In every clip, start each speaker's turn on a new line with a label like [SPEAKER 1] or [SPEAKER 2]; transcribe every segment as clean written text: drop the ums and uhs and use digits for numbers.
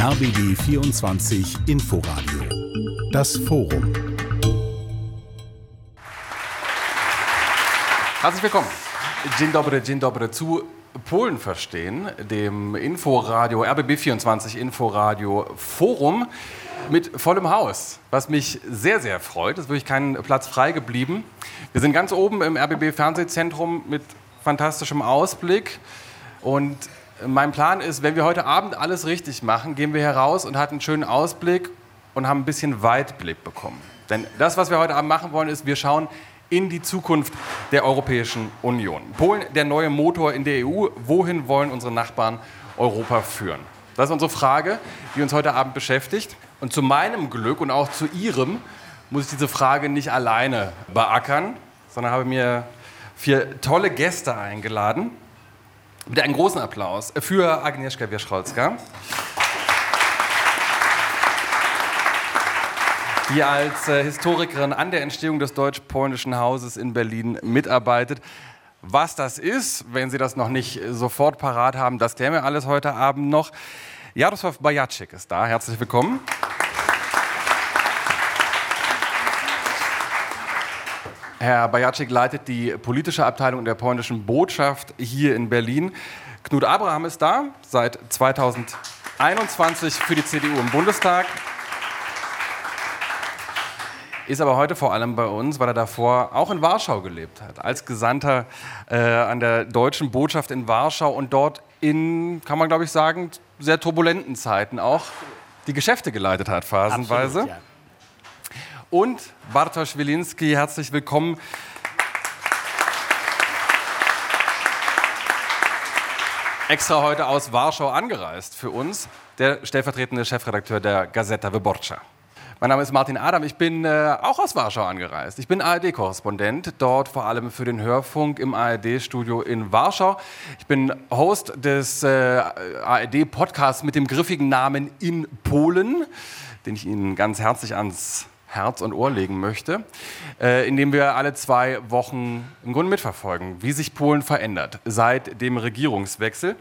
[SPEAKER 1] RBB 24 Inforadio. Das Forum.
[SPEAKER 2] Herzlich willkommen. Dzień dobry zu Polen verstehen, dem Inforadio, RBB 24 Inforadio Forum mit vollem Haus, was mich sehr, sehr freut. Es ist wirklich kein Platz frei geblieben. Wir sind ganz oben im RBB Fernsehzentrum mit fantastischem Ausblick und mein Plan ist, wenn wir heute Abend alles richtig machen, gehen wir heraus und haben einen schönen Ausblick und haben ein bisschen Weitblick bekommen. Denn das, was wir heute Abend machen wollen, ist, wir schauen in die Zukunft der Europäischen Union. Polen, der neue Motor in der EU. Wohin wollen unsere Nachbarn Europa führen? Das ist unsere Frage, die uns heute Abend beschäftigt. Und zu meinem Glück und auch zu Ihrem muss ich diese Frage nicht alleine beackern, sondern habe mir 4 tolle Gäste eingeladen. Bitte einen großen Applaus für Agnieszka Wierzchowska, die als Historikerin an der Entstehung des Deutsch-Polnischen Hauses in Berlin mitarbeitet. Was das ist, wenn Sie das noch nicht sofort parat haben, das klären wir alles heute Abend noch. Jarosław Bajaczyk ist da, herzlich willkommen. Herr Bajaczyk leitet die politische Abteilung der polnischen Botschaft hier in Berlin. Knut Abraham ist da, seit 2021 für die CDU im Bundestag. Ist aber heute vor allem bei uns, weil er davor auch in Warschau gelebt hat, als Gesandter an der deutschen Botschaft in Warschau und dort in, kann man glaube ich sagen, sehr turbulenten Zeiten auch die Geschäfte geleitet hat, phasenweise. Absolut, ja. Und Bartosz Wilimski, herzlich willkommen. Extra heute aus Warschau angereist für uns, der stellvertretende Chefredakteur der Gazeta Wyborcza. Mein Name ist Martin Adam, ich bin auch aus Warschau angereist. Ich bin ARD-Korrespondent, dort vor allem für den Hörfunk im ARD-Studio in Warschau. Ich bin Host des ARD-Podcasts mit dem griffigen Namen In Polen, den ich Ihnen ganz herzlich ans Herz und Ohr legen möchte, in dem wir alle 2 Wochen im Grunde mitverfolgen, wie sich Polen verändert seit dem Regierungswechsel.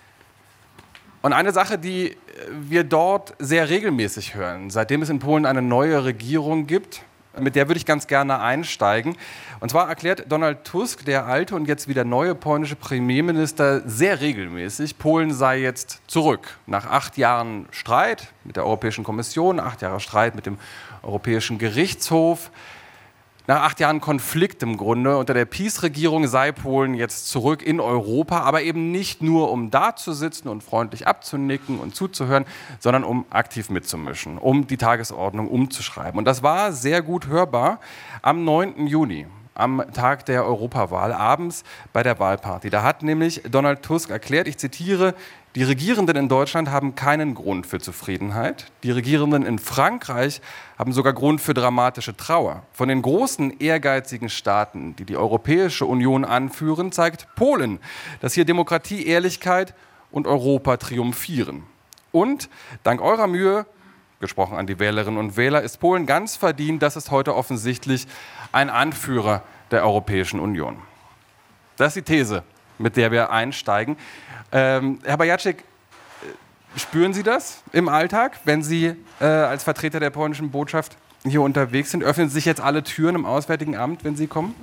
[SPEAKER 2] Und eine Sache, die wir dort sehr regelmäßig hören, seitdem es in Polen eine neue Regierung gibt, mit der würde ich ganz gerne einsteigen. Und zwar erklärt Donald Tusk, der alte und jetzt wieder neue polnische Premierminister, sehr regelmäßig, Polen sei jetzt zurück. Nach 8 Jahren Streit mit der Europäischen Kommission, 8 Jahre Streit mit dem Europäischen Gerichtshof, nach 8 Jahren Konflikt im Grunde unter der PiS-Regierung sei Polen jetzt zurück in Europa, aber eben nicht nur, um da zu sitzen und freundlich abzunicken und zuzuhören, sondern um aktiv mitzumischen, um die Tagesordnung umzuschreiben. Und das war sehr gut hörbar am 9. Juni, am Tag der Europawahl, abends bei der Wahlparty. Da hat nämlich Donald Tusk erklärt, ich zitiere, die Regierenden in Deutschland haben keinen Grund für Zufriedenheit. Die Regierenden in Frankreich haben sogar Grund für dramatische Trauer. Von den großen, ehrgeizigen Staaten, die die Europäische Union anführen, zeigt Polen, dass hier Demokratie, Ehrlichkeit und Europa triumphieren. Und dank eurer Mühe, gesprochen an die Wählerinnen und Wähler, ist Polen ganz verdient, das ist heute offensichtlich ein Anführer der Europäischen Union. Das ist die These, mit der wir einsteigen. Herr Bajaczyk, spüren Sie das im Alltag, wenn Sie als Vertreter der polnischen Botschaft hier unterwegs sind? Öffnen sich jetzt alle Türen im Auswärtigen Amt, wenn Sie kommen?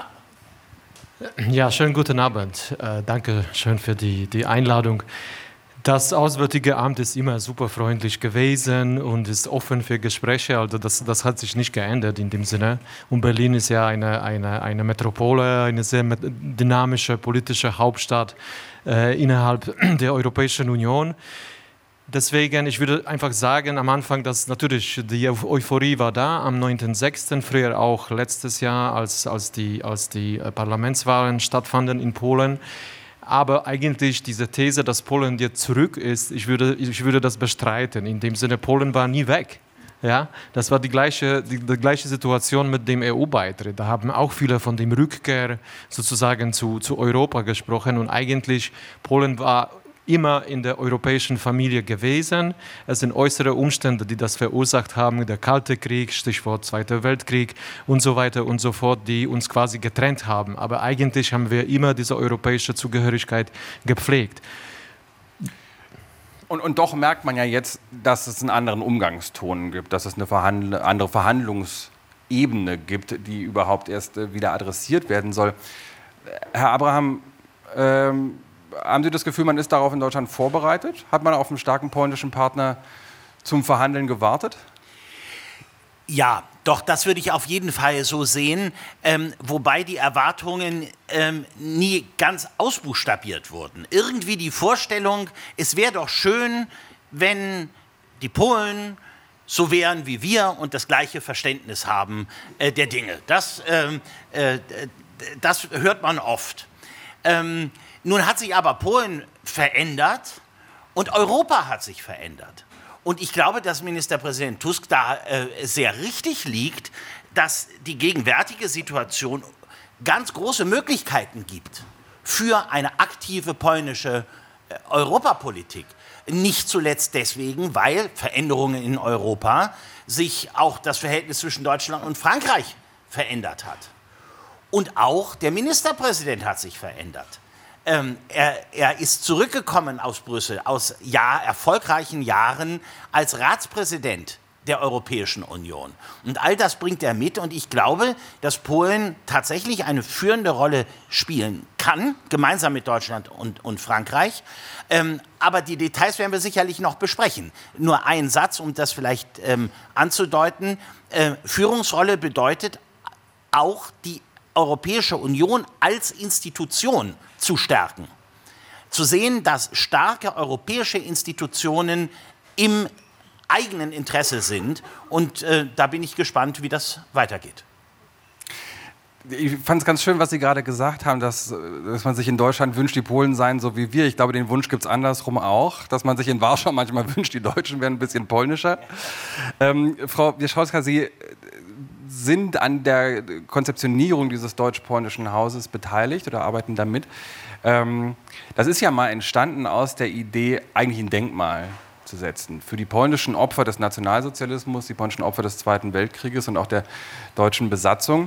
[SPEAKER 3] Ja, schönen guten Abend. Danke schön für die Einladung. Das Auswärtige Amt ist immer super freundlich gewesen und ist offen für Gespräche. Also das hat sich nicht geändert in dem Sinne. Und Berlin ist ja eine Metropole, eine sehr dynamische politische Hauptstadt innerhalb der Europäischen Union. Deswegen, ich würde einfach sagen am Anfang, dass natürlich die Euphorie war da am 9.6., früher auch letztes Jahr, als die Parlamentswahlen stattfanden in Polen. Aber eigentlich diese These, dass Polen jetzt zurück ist, ich würde das bestreiten. In dem Sinne, Polen war nie weg. Ja, das war die gleiche Situation mit dem EU-Beitritt. Da haben auch viele von dem Rückkehr sozusagen zu Europa gesprochen. Und eigentlich, Polen war immer in der europäischen Familie gewesen. Es sind äußere Umstände, die das verursacht haben, der Kalte Krieg, Stichwort Zweiter Weltkrieg und so weiter und so fort, die uns quasi getrennt haben. Aber eigentlich haben wir immer diese europäische Zugehörigkeit gepflegt.
[SPEAKER 2] Und doch merkt man ja jetzt, dass es einen anderen Umgangston gibt, dass es eine andere Verhandlungsebene gibt, die überhaupt erst wieder adressiert werden soll. Herr Abraham, haben Sie das Gefühl, man ist darauf in Deutschland vorbereitet? Hat man auf einen starken polnischen Partner zum Verhandeln gewartet?
[SPEAKER 4] Ja, doch, das würde ich auf jeden Fall so sehen, wobei die Erwartungen nie ganz ausbuchstabiert wurden. Irgendwie die Vorstellung, es wäre doch schön, wenn die Polen so wären wie wir und das gleiche Verständnis haben der Dinge. Das hört man oft. Nun hat sich aber Polen verändert und Europa hat sich verändert. Und ich glaube, dass Ministerpräsident Tusk da sehr richtig liegt, dass die gegenwärtige Situation ganz große Möglichkeiten gibt für eine aktive polnische Europapolitik. Nicht zuletzt deswegen, weil Veränderungen in Europa sich auch das Verhältnis zwischen Deutschland und Frankreich verändert hat. Und auch der Ministerpräsident hat sich verändert. Er ist zurückgekommen aus Brüssel, aus erfolgreichen Jahren als Ratspräsident der Europäischen Union. Und all das bringt er mit. Und ich glaube, dass Polen tatsächlich eine führende Rolle spielen kann, gemeinsam mit Deutschland und Frankreich. Aber die Details werden wir sicherlich noch besprechen. Nur ein Satz, um das vielleicht anzudeuten. Führungsrolle bedeutet auch die Europäische Union als Institution zu stärken. Zu sehen, dass starke europäische Institutionen im eigenen Interesse sind. Und da bin ich gespannt, wie das weitergeht.
[SPEAKER 2] Ich fand es ganz schön, was Sie gerade gesagt haben, dass man sich in Deutschland wünscht, die Polen seien so wie wir. Ich glaube, den Wunsch gibt es andersrum auch, dass man sich in Warschau manchmal wünscht, die Deutschen wären ein bisschen polnischer. Frau Wierzchowska, Sie sind an der Konzeptionierung dieses deutsch-polnischen Hauses beteiligt oder arbeiten damit. Das ist ja mal entstanden aus der Idee, eigentlich ein Denkmal zu setzen für die polnischen Opfer des Nationalsozialismus, die polnischen Opfer des Zweiten Weltkrieges und auch der deutschen Besatzung.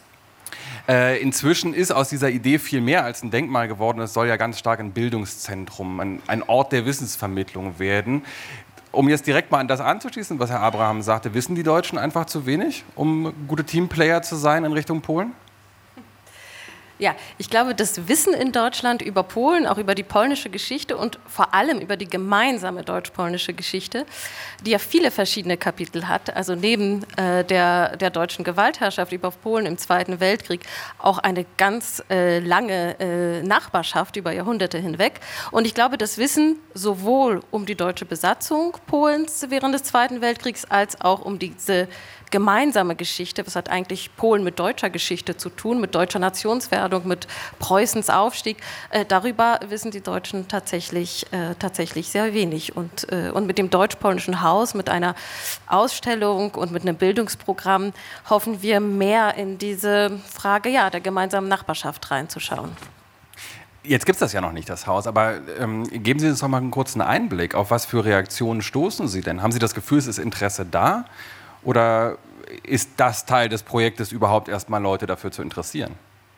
[SPEAKER 2] Inzwischen ist aus dieser Idee viel mehr als ein Denkmal geworden. Es soll ja ganz stark ein Bildungszentrum, ein Ort der Wissensvermittlung werden. Um jetzt direkt mal an das anzuschließen, was Herr Abraham sagte, wissen die Deutschen einfach zu wenig, um gute Teamplayer zu sein in Richtung Polen?
[SPEAKER 5] Ja, ich glaube, das Wissen in Deutschland über Polen, auch über die polnische Geschichte und vor allem über die gemeinsame deutsch-polnische Geschichte, die ja viele verschiedene Kapitel hat, also neben der deutschen Gewaltherrschaft über Polen im Zweiten Weltkrieg auch eine ganz lange Nachbarschaft über Jahrhunderte hinweg. Und ich glaube, das Wissen sowohl um die deutsche Besatzung Polens während des Zweiten Weltkriegs als auch um diese gemeinsame Geschichte, was hat eigentlich Polen mit deutscher Geschichte zu tun, mit deutscher Nationswerdung, mit Preußens Aufstieg, darüber wissen die Deutschen tatsächlich sehr wenig. Und mit dem deutsch-polnischen Haus, mit einer Ausstellung und mit einem Bildungsprogramm hoffen wir mehr in diese Frage der gemeinsamen Nachbarschaft reinzuschauen.
[SPEAKER 2] Jetzt gibt es das ja noch nicht, das Haus, aber geben Sie uns noch mal einen kurzen Einblick. Auf was für Reaktionen stoßen Sie denn? Haben Sie das Gefühl, es ist Interesse da? Oder ist das Teil des Projektes, überhaupt erstmal Leute dafür zu interessieren?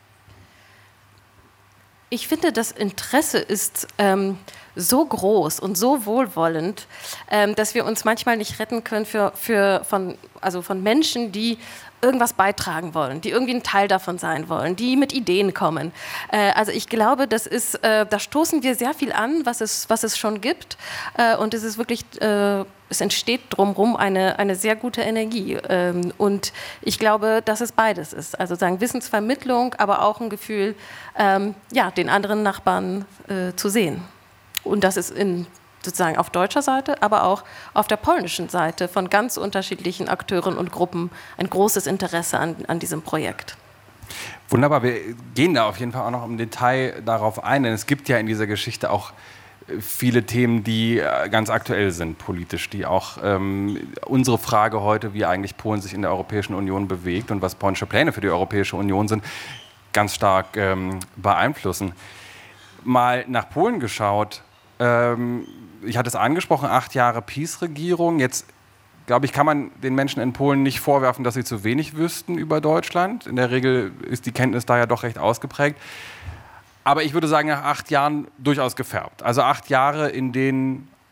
[SPEAKER 5] Ich finde, das Interesse ist so groß und so wohlwollend, dass wir uns manchmal nicht retten können von Menschen, die irgendwas beitragen wollen, die irgendwie ein Teil davon sein wollen, die mit Ideen kommen. Also ich glaube, da stoßen wir sehr viel an, was es schon gibt. Und es ist wirklich, es entsteht drumherum eine sehr gute Energie. Und ich glaube, dass es beides ist. Also sagen Wissensvermittlung, aber auch ein Gefühl, den anderen Nachbarn zu sehen. Und das ist sozusagen auf deutscher Seite, aber auch auf der polnischen Seite von ganz unterschiedlichen Akteuren und Gruppen ein großes Interesse an diesem Projekt.
[SPEAKER 2] Wunderbar, wir gehen da auf jeden Fall auch noch im Detail darauf ein, denn es gibt ja in dieser Geschichte auch viele Themen, die ganz aktuell sind politisch, die auch unsere Frage heute, wie eigentlich Polen sich in der Europäischen Union bewegt und was polnische Pläne für die Europäische Union sind, ganz stark beeinflussen. Mal nach Polen geschaut, ich hatte es angesprochen, 8 Jahre PiS-Regierung. Jetzt, glaube ich, kann man den Menschen in Polen nicht vorwerfen, dass sie zu wenig wüssten über Deutschland. In der Regel ist die Kenntnis da ja doch recht ausgeprägt. Aber ich würde sagen, nach 8 Jahren durchaus gefärbt. Also 8 Jahre, in denen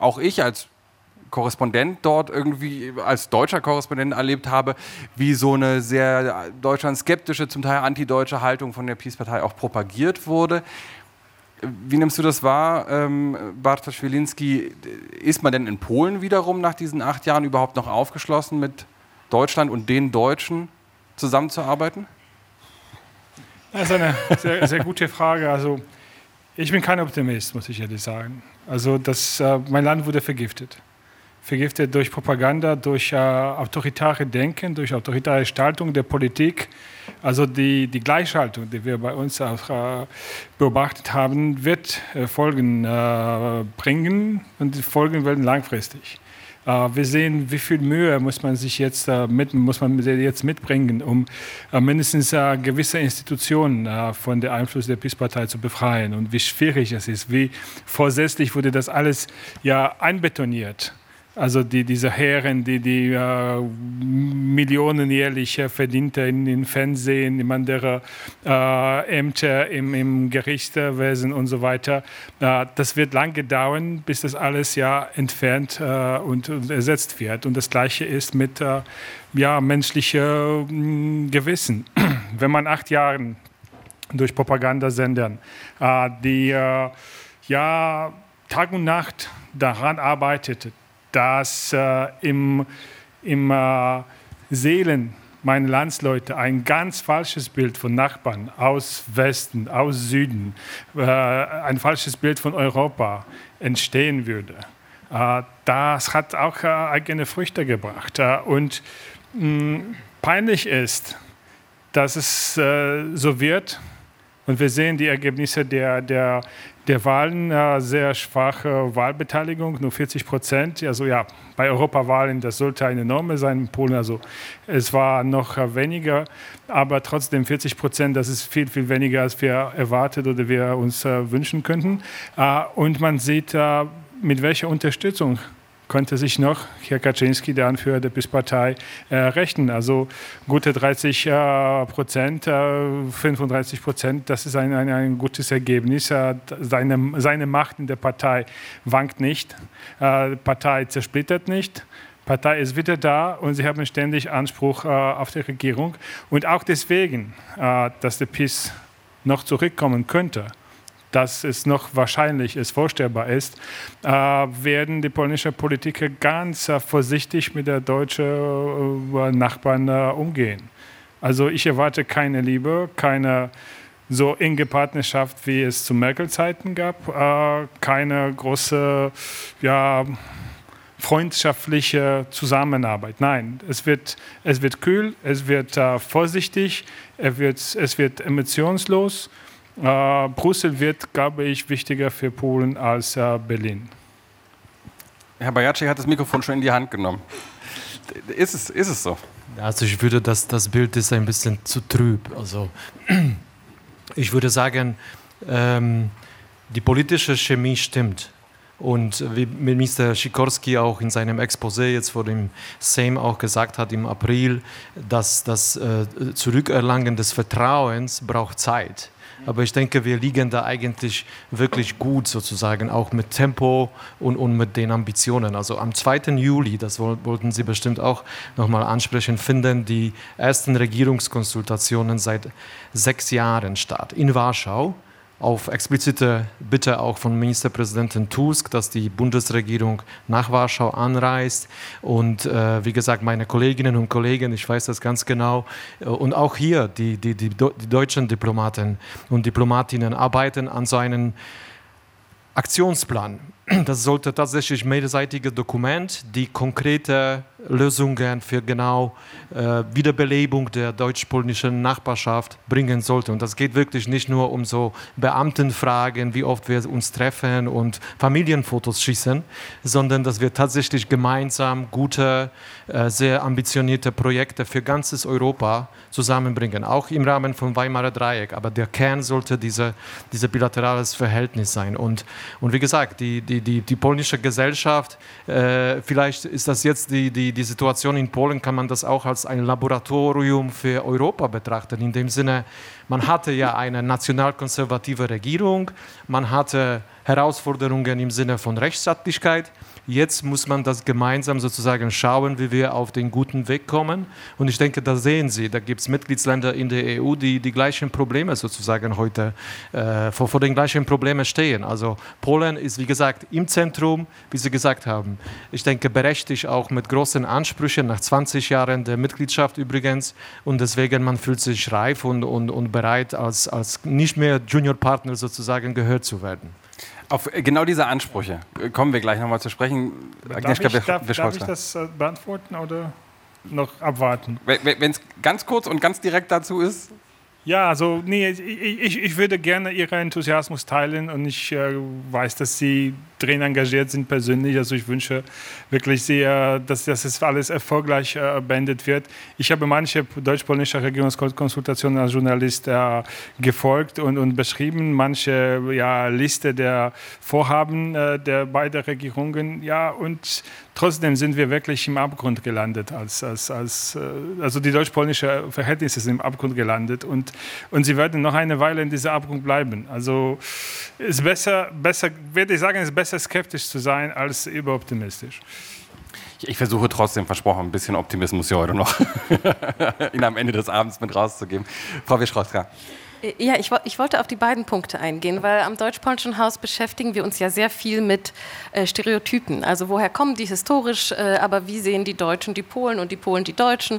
[SPEAKER 2] auch ich als Korrespondent dort irgendwie, als deutscher Korrespondent erlebt habe, wie so eine sehr deutschlandskeptische, zum Teil antideutsche Haltung von der PiS-Partei auch propagiert wurde. Wie nimmst du das wahr, Bartosz Wilimski? Ist man denn in Polen wiederum nach diesen 8 Jahren überhaupt noch aufgeschlossen, mit Deutschland und den Deutschen zusammenzuarbeiten?
[SPEAKER 6] Das ist eine sehr, sehr gute Frage. Also, ich bin kein Optimist, muss ich ehrlich sagen. Also, mein Land wurde vergiftet. Vergiftet durch Propaganda, durch autoritäre Denken, durch autoritäre Gestaltung der Politik. Also die Gleichschaltung, die wir bei uns auch beobachtet haben, wird Folgen bringen und die Folgen werden langfristig. Wir sehen, wie viel Mühe muss man jetzt mitbringen, um mindestens gewisse Institutionen von dem Einfluss der PiS-Partei zu befreien und wie schwierig es ist, wie vorsätzlich wurde das alles einbetoniert. Also diese Herren, die Millionen jährlich verdienten in Fernsehen, in anderen Ämter, im Gerichtswesen und so weiter. Das wird lange dauern, bis das alles entfernt und ersetzt wird. Und das Gleiche ist mit menschlichem Gewissen. Wenn man 8 Jahre durch Propagandasendern die Tag und Nacht daran arbeitet, dass im Seelen meiner Landsleute ein ganz falsches Bild von Nachbarn aus Westen, aus Süden, ein falsches Bild von Europa entstehen würde. Das hat auch eigene Früchte gebracht. Und peinlich ist, dass es so wird. Und wir sehen die Ergebnisse der Wahlen, sehr schwache Wahlbeteiligung, nur 40%. Also bei Europawahlen, das sollte eine Norm sein in Polen. Also es war noch weniger, aber trotzdem 40%, das ist viel, viel weniger, als wir erwartet oder wir uns wünschen könnten. Und man sieht, mit welcher Unterstützung könnte sich noch Herr Kaczyński, der Anführer der PiS-Partei, rechnen. Also gute 30%, 35%, das ist ein gutes Ergebnis. Seine Macht in der Partei wankt nicht, die Partei zersplittert nicht. Die Partei ist wieder da und sie haben ständig Anspruch auf die Regierung. Und auch deswegen, dass der PiS noch zurückkommen könnte, dass es noch wahrscheinlich vorstellbar ist, werden die polnischen Politiker ganz vorsichtig mit der deutschen Nachbarn umgehen. Also ich erwarte keine Liebe, keine so enge Partnerschaft, wie es zu Merkel-Zeiten gab, keine große freundschaftliche Zusammenarbeit. Nein, es wird kühl, es wird vorsichtig, es wird emotionslos. Brüssel wird, glaube ich, wichtiger für Polen als Berlin.
[SPEAKER 2] Herr Bajacek hat das Mikrofon schon in die Hand genommen. Ist es so?
[SPEAKER 3] Also ich würde, das Bild ist ein bisschen zu trüb. Also ich würde sagen, die politische Chemie stimmt. Und wie Minister Sikorski auch in seinem Exposé jetzt vor dem Sejm auch gesagt hat im April, dass das Zurückerlangen des Vertrauens braucht Zeit. Aber ich denke, wir liegen da eigentlich wirklich gut sozusagen, auch mit Tempo und mit den Ambitionen. Also am 2. Juli, das wollten Sie bestimmt auch nochmal ansprechen, finden die ersten Regierungskonsultationen seit 6 Jahren statt in Warschau. Auf explizite Bitte auch von Ministerpräsidentin Tusk, dass die Bundesregierung nach Warschau anreist. Und wie gesagt, meine Kolleginnen und Kollegen, ich weiß das ganz genau, und auch hier die deutschen Diplomaten und Diplomatinnen arbeiten an so einem Aktionsplan. Das sollte tatsächlich mehrseitige Dokument, die konkrete Lösungen für genau Wiederbelebung der deutsch-polnischen Nachbarschaft bringen sollte. Und das geht wirklich nicht nur um so Beamtenfragen, wie oft wir uns treffen und Familienfotos schießen, sondern dass wir tatsächlich gemeinsam gute, sehr ambitionierte Projekte für ganzes Europa zusammenbringen, auch im Rahmen von Weimarer Dreieck. Aber der Kern sollte diese bilaterales Verhältnis sein. Und wie gesagt, die polnische Gesellschaft, vielleicht ist das jetzt die Situation in Polen, kann man das auch als ein Laboratorium für Europa betrachten. In dem Sinne, man hatte ja eine nationalkonservative Regierung, man hatte Herausforderungen im Sinne von Rechtsstaatlichkeit. Jetzt muss man das gemeinsam sozusagen schauen, wie wir auf den guten Weg kommen. Und ich denke, da sehen Sie, da gibt es Mitgliedsländer in der EU, die die gleichen Probleme sozusagen heute vor den gleichen Problemen stehen. Also Polen ist, wie gesagt, im Zentrum, wie Sie gesagt haben. Ich denke, berechtigt auch mit großen Ansprüchen nach 20 Jahren der Mitgliedschaft übrigens. Und deswegen, man fühlt sich reif und bereit, als nicht mehr Juniorpartner sozusagen gehört zu werden.
[SPEAKER 2] Auf genau diese Ansprüche kommen wir gleich nochmal zu sprechen.
[SPEAKER 6] Darf ich das beantworten oder noch abwarten?
[SPEAKER 2] Wenn es ganz kurz und ganz direkt dazu ist.
[SPEAKER 6] Ja, also nee, ich würde gerne Ihren Enthusiasmus teilen und ich weiß, dass Sie drin engagiert sind persönlich. Also ich wünsche wirklich sehr, dass das alles erfolgreich beendet wird. Ich habe manche deutsch-polnische Regierungskonsultationen als Journalist gefolgt und beschrieben, manche Liste der Vorhaben der beiden Regierungen. Ja, und trotzdem sind wir wirklich im Abgrund gelandet. Also die deutsch-polnischen Verhältnisse sind im Abgrund gelandet und sie werden noch eine Weile in diesem Abgrund bleiben. Also es ist besser, würde ich sagen, es ist besser skeptisch zu sein als überoptimistisch.
[SPEAKER 2] Ich versuche trotzdem, versprochen, ein bisschen Optimismus hier heute noch Ihnen am Ende des Abends mit rauszugeben. Frau Wieschrowska.
[SPEAKER 5] Ja, ich wollte auf die beiden Punkte eingehen, weil am Deutsch-Polnischen Haus beschäftigen wir uns ja sehr viel mit Stereotypen. Also woher kommen die historisch, aber wie sehen die Deutschen die Polen und die Polen die Deutschen?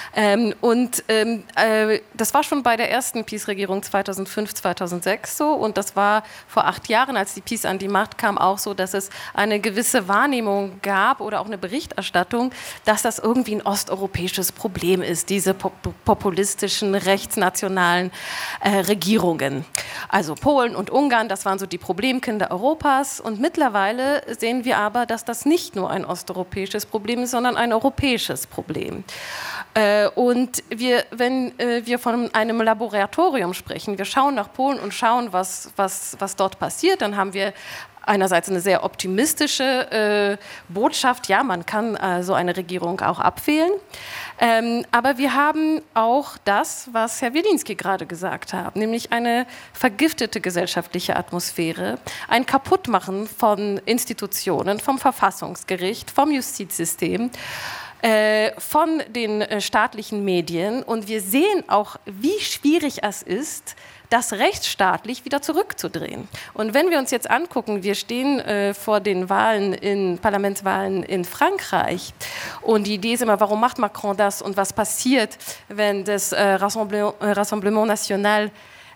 [SPEAKER 5] Das war schon bei der ersten PiS-Regierung 2005, 2006 so und das war vor 8 Jahren, als die PiS an die Macht kam, auch so, dass es eine gewisse Wahrnehmung gab oder auch eine Berichterstattung, dass das irgendwie ein osteuropäisches Problem ist, diese populistischen, rechtsnationalen Regierungen. Also Polen und Ungarn, das waren so die Problemkinder Europas. Und mittlerweile sehen wir aber, dass das nicht nur ein osteuropäisches Problem ist, sondern ein europäisches Problem. Und wenn wir von einem Laboratorium sprechen, wir schauen nach Polen und schauen, was dort passiert, dann haben wir einerseits eine sehr optimistische Botschaft, ja, man kann so eine Regierung auch abwählen. Aber wir haben auch das, was Herr Wiedinski gerade gesagt hat, nämlich eine vergiftete gesellschaftliche Atmosphäre, ein Kaputtmachen von Institutionen, vom Verfassungsgericht, vom Justizsystem, von den staatlichen Medien. Und wir sehen auch, wie schwierig es ist, das rechtsstaatlich wieder zurückzudrehen. Und wenn wir uns jetzt angucken, wir stehen vor den Parlamentswahlen in Frankreich und die Idee ist immer, warum macht Macron das und was passiert, wenn das Rassemblement National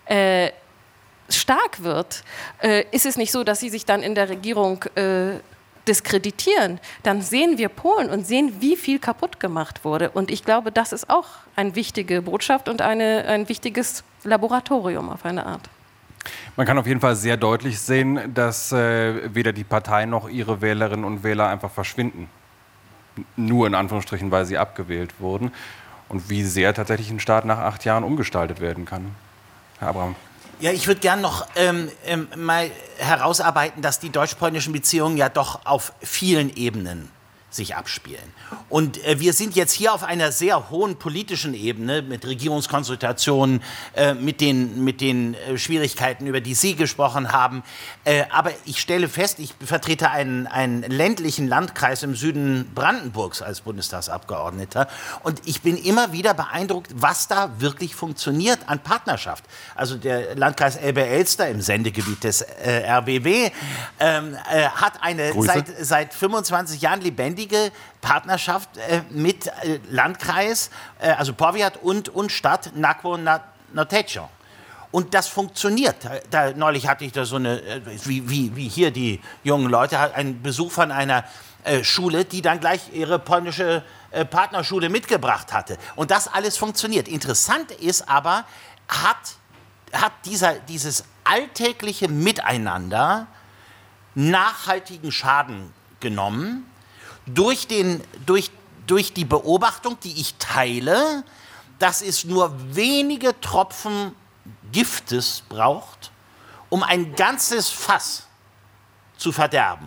[SPEAKER 5] stark wird, ist es nicht so, dass sie sich dann in der Regierung diskreditieren, dann sehen wir Polen und sehen, wie viel kaputt gemacht wurde. Und ich glaube, das ist auch eine wichtige Botschaft und ein wichtiges Laboratorium auf eine Art.
[SPEAKER 2] Man kann auf jeden Fall sehr deutlich sehen, dass weder die Partei noch ihre Wählerinnen und Wähler einfach verschwinden. Nur in Anführungsstrichen, weil sie abgewählt wurden. Und wie sehr tatsächlich ein Staat nach 8 Jahren umgestaltet werden kann. Herr Abraham.
[SPEAKER 4] Ja, ich würde gerne noch mal herausarbeiten, dass die deutsch-polnischen Beziehungen ja doch auf vielen Ebenen sich abspielen. Und wir sind jetzt hier auf einer sehr hohen politischen Ebene mit Regierungskonsultationen, mit den Schwierigkeiten, über die Sie gesprochen haben. Aber ich stelle fest, ich vertrete einen ländlichen Landkreis im Süden Brandenburgs als Bundestagsabgeordneter und ich bin immer wieder beeindruckt, was da wirklich funktioniert an Partnerschaft. Also der Landkreis Elbe-Elster im Sendegebiet des RBB hat eine seit 25 Jahren lebendige Partnerschaft mit Landkreis, also Powiat und Stadt Nakło-Notecią. Und das funktioniert. Neulich hatte ich da so eine, wie hier die jungen Leute, einen Besuch von einer Schule, die dann gleich ihre polnische Partnerschule mitgebracht hatte. Und das alles funktioniert. Interessant ist aber, hat dieses alltägliche Miteinander nachhaltigen Schaden genommen, durch die Beobachtung, die ich teile, dass es nur wenige Tropfen Giftes braucht, um ein ganzes Fass zu verderben.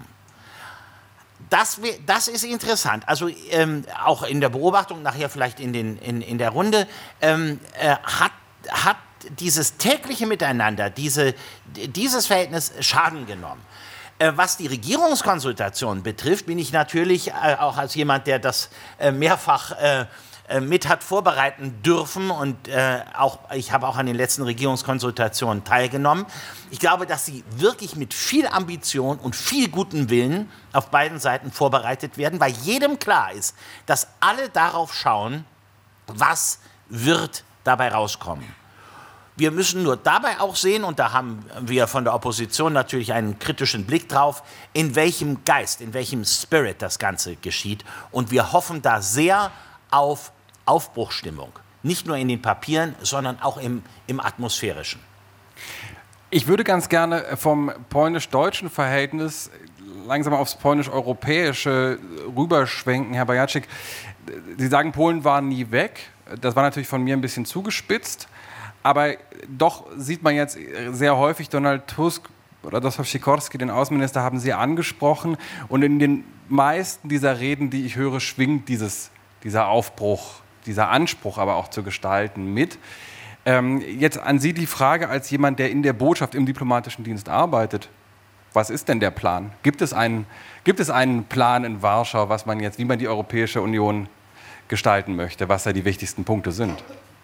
[SPEAKER 4] Das ist interessant. Also auch in der Beobachtung, nachher vielleicht in der Runde, hat dieses tägliche Miteinander, dieses Verhältnis Schaden genommen. Was die Regierungskonsultation betrifft, bin ich natürlich auch als jemand, der das mehrfach mit hat vorbereiten dürfen und ich habe auch an den letzten Regierungskonsultationen teilgenommen. Ich glaube, dass sie wirklich mit viel Ambition und viel gutem Willen auf beiden Seiten vorbereitet werden, weil jedem klar ist, dass alle darauf schauen, was wird dabei rauskommen. Wir müssen nur dabei auch sehen, und da haben wir von der Opposition natürlich einen kritischen Blick drauf, in welchem Geist, in welchem Spirit das Ganze geschieht. Und wir hoffen da sehr auf Aufbruchsstimmung. Nicht nur in den Papieren, sondern auch im Atmosphärischen.
[SPEAKER 2] Ich würde ganz gerne vom polnisch-deutschen Verhältnis langsam aufs polnisch-europäische rüberschwenken, Herr Bajacek. Sie sagen, Polen war nie weg. Das war natürlich von mir ein bisschen zugespitzt. Aber doch sieht man jetzt sehr häufig Donald Tusk oder Radosław Sikorski, den Außenminister, haben Sie angesprochen. Und in den meisten dieser Reden, die ich höre, schwingt dieser Aufbruch, dieser Anspruch aber auch zu gestalten mit. Jetzt an Sie die Frage als jemand, der in der Botschaft, im diplomatischen Dienst arbeitet. Was ist denn der Plan? Gibt es einen Plan in Warschau, wie man die Europäische Union gestalten möchte, was da die wichtigsten Punkte sind?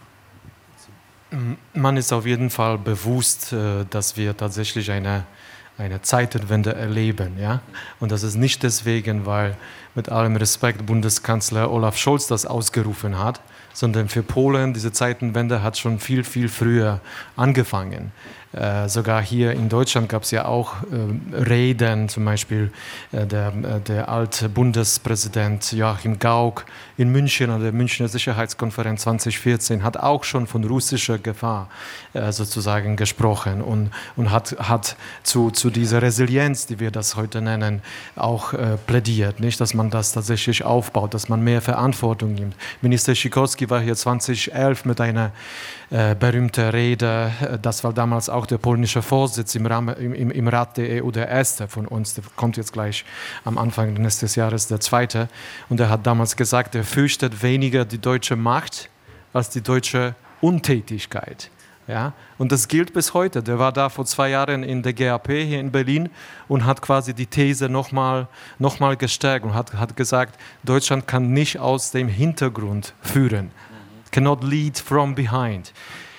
[SPEAKER 3] Man ist auf jeden Fall bewusst, dass wir tatsächlich eine Zeitenwende erleben. Ja? Und das ist nicht deswegen, weil mit allem Respekt Bundeskanzler Olaf Scholz das ausgerufen hat, sondern für Polen, diese Zeitenwende hat schon viel, viel früher angefangen. Sogar hier in Deutschland gab es ja auch Reden, zum Beispiel der alte Bundespräsident Joachim Gauck in München an der Münchner Sicherheitskonferenz 2014 hat auch schon von russischer Gefahr sozusagen gesprochen und hat zu dieser Resilienz, die wir das heute nennen, auch plädiert, nicht? Dass man das tatsächlich aufbaut, dass man mehr Verantwortung nimmt. Minister Sikorski war hier 2011 mit einer berühmten Rede, das war damals auch der polnische Vorsitz im Rat der EU, der erste von uns, der kommt jetzt gleich am Anfang nächstes Jahres, der zweite. Und er hat damals gesagt, er fürchtet weniger die deutsche Macht als die deutsche Untätigkeit. Ja? Und das gilt bis heute. Der war da vor 2 Jahren in der GAP hier in Berlin und hat quasi die These noch mal gestärkt und hat gesagt, Deutschland kann nicht aus dem Hintergrund führen. Cannot lead from behind.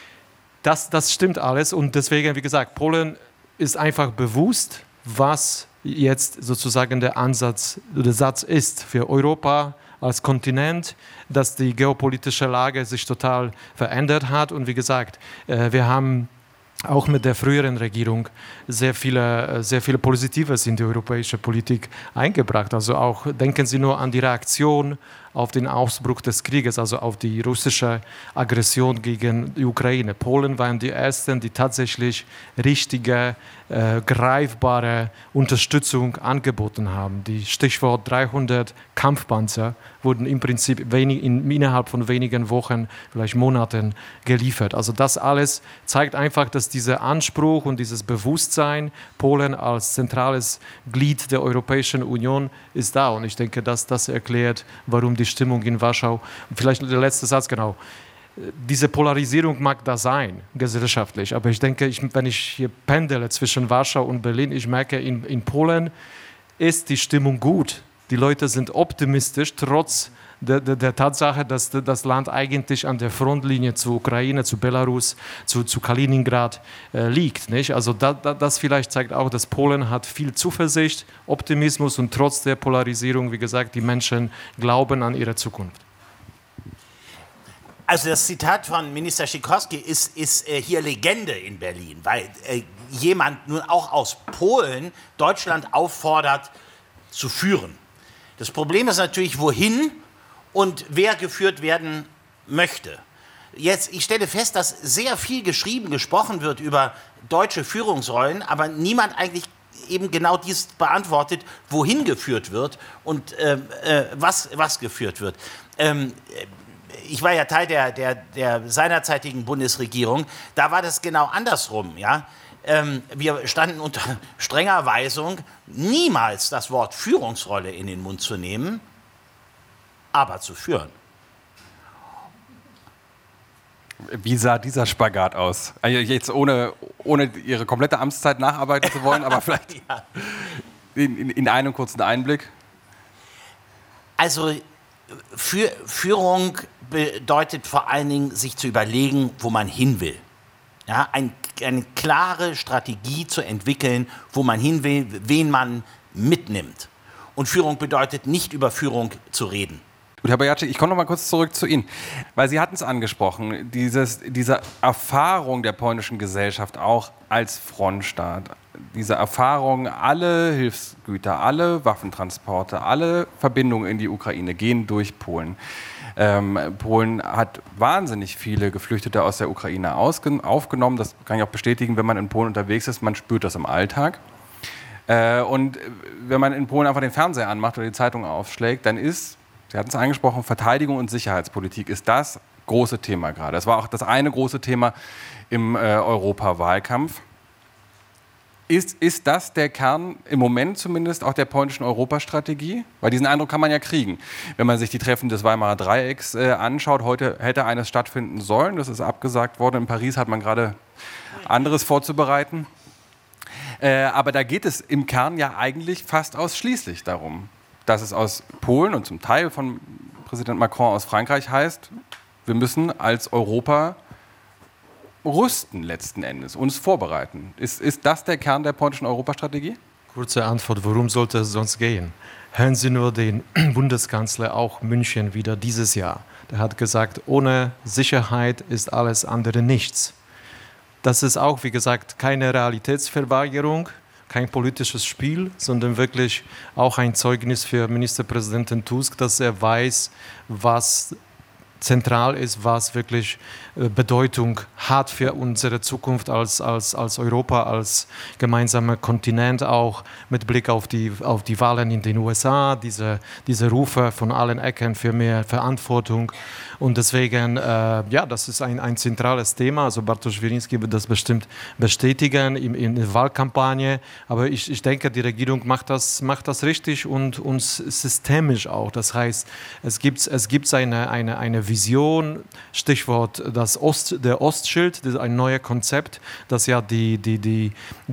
[SPEAKER 3] Das stimmt alles und deswegen, wie gesagt, Polen ist einfach bewusst, was jetzt sozusagen der Satz ist für Europa als Kontinent, dass die geopolitische Lage sich total verändert hat und wie gesagt, wir haben auch mit der früheren Regierung sehr viele Positives in die europäische Politik eingebracht. Also auch denken Sie nur an die Reaktion auf den Ausbruch des Krieges, also auf die russische Aggression gegen die Ukraine. Polen waren die Ersten, die tatsächlich richtige, greifbare Unterstützung angeboten haben. Die Stichwort 300 Kampfpanzer wurden im Prinzip innerhalb von wenigen Wochen, vielleicht Monaten geliefert. Also das alles zeigt einfach, dass dieser Anspruch und dieses Bewusstsein, Polen als zentrales Glied der Europäischen Union ist da. Und ich denke, dass das erklärt, warum die Stimmung in Warschau, vielleicht der letzte Satz, genau, diese Polarisierung mag da sein, gesellschaftlich, aber ich denke, wenn ich hier pendele zwischen Warschau und Berlin, ich merke, in Polen ist die Stimmung gut. Die Leute sind optimistisch, trotz der Tatsache, dass das Land eigentlich an der Frontlinie zur Ukraine, zu Belarus, zu Kaliningrad liegt. Nicht? Also das vielleicht zeigt auch, dass Polen hat viel Zuversicht, Optimismus und trotz der Polarisierung, wie gesagt, die Menschen glauben an ihre Zukunft.
[SPEAKER 4] Also das Zitat von Minister Sikorski ist hier Legende in Berlin, weil jemand nun auch aus Polen Deutschland auffordert zu führen. Das Problem ist natürlich, wohin und wer geführt werden möchte. Jetzt, ich stelle fest, dass sehr viel gesprochen wird über deutsche Führungsrollen, aber niemand eigentlich eben genau dies beantwortet, wohin geführt wird und was geführt wird. Ich war ja Teil der seinerzeitigen Bundesregierung, da war das genau andersrum. Ja? Wir standen unter strenger Weisung, niemals das Wort Führungsrolle in den Mund zu nehmen, aber zu führen.
[SPEAKER 2] Wie sah dieser Spagat aus? Also jetzt ohne Ihre komplette Amtszeit nacharbeiten zu wollen, aber vielleicht in einem kurzen Einblick.
[SPEAKER 4] Also Führung bedeutet vor allen Dingen, sich zu überlegen, wo man hin will. Ja, eine klare Strategie zu entwickeln, wo man hin will, wen man mitnimmt. Und Führung bedeutet nicht über Führung zu reden.
[SPEAKER 2] Gut, Herr Bajacek, ich komme noch mal kurz zurück zu Ihnen, weil Sie hatten es angesprochen, diese Erfahrung der polnischen Gesellschaft auch als Frontstaat, diese Erfahrung, alle Hilfsgüter, alle Waffentransporte, alle Verbindungen in die Ukraine gehen durch Polen. Polen hat wahnsinnig viele Geflüchtete aus der Ukraine aufgenommen, das kann ich auch bestätigen, wenn man in Polen unterwegs ist, man spürt das im Alltag. Und wenn man in Polen einfach den Fernseher anmacht oder die Zeitung aufschlägt, dann ist, Sie hatten es angesprochen, Verteidigung und Sicherheitspolitik ist das große Thema gerade. Das war auch das eine große Thema im Europawahlkampf. Ist das der Kern, im Moment zumindest, auch der polnischen Europastrategie? Weil diesen Eindruck kann man ja kriegen. Wenn man sich die Treffen des Weimarer Dreiecks anschaut, heute hätte eines stattfinden sollen, das ist abgesagt worden. In Paris hat man gerade anderes vorzubereiten. Aber da geht es im Kern ja eigentlich fast ausschließlich darum, dass es aus Polen und zum Teil von Präsident Macron aus Frankreich heißt, wir müssen als Europa rüsten letzten Endes, uns vorbereiten. Ist das der Kern der polnischen Europastrategie?
[SPEAKER 3] Kurze Antwort, worum sollte es sonst gehen? Hören Sie nur den Bundeskanzler, auch München wieder dieses Jahr. Der hat gesagt, ohne Sicherheit ist alles andere nichts. Das ist auch, wie gesagt, keine Realitätsverweigerung, kein politisches Spiel, sondern wirklich auch ein Zeugnis für Ministerpräsidenten Tusk, dass er weiß, was zentral ist, was wirklich Bedeutung hat für unsere Zukunft als Europa, als gemeinsamer Kontinent, auch mit Blick auf die Wahlen in den USA, diese Rufe von allen Ecken für mehr Verantwortung. Und deswegen, das ist ein zentrales Thema. Also Bartosz Wieliński wird das bestimmt bestätigen in der Wahlkampagne. Aber ich denke, die Regierung macht das richtig und systemisch auch. Das heißt, es gibt eine Vision, Stichwort der Ostschild, das ist ein neues Konzept, das ja die